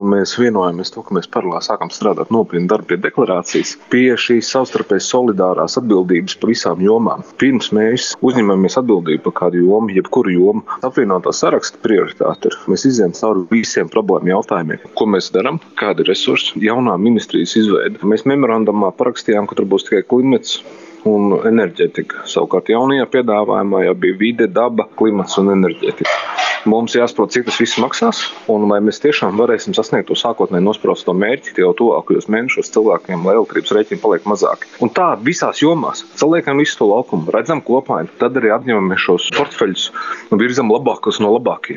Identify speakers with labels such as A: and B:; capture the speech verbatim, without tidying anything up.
A: Mēs vienojamies to, ka mēs paralēli sākam strādāt nopietni darbu pie deklarācijas, pie šīs savstarpēji solidārās atbildības par visām jomām. Pirms mēs uzņemamies atbildību par kādu jomu, jebkuru jomu, apvienotā saraksta prioritāte ir. Mēs izējām cauri visiem problēmu jautājumiem. Ko mēs darām? Kādi resursi? Jaunā ministrijas izveida. Mēs memorandumā parakstījām, ka tur būs tikai klimats un enerģētika. Savukārt jaunajā piedāvājumā jau bija vide, daba, klimats un enerģētika. Mums jāsaprot, cik tas viss maksās, un vai mēs tiešām varēsim sasniegt to sākotnēji nosprausto mērķi jau tuvākajos mēnešos cilvēkiem, lai elektrības rēķini paliek mazāki. Un tā visās jomās saliekam visu to laukumu, redzam kopainu, tad arī atņemamies šos portfeļus un virzam labākos no labākajiem.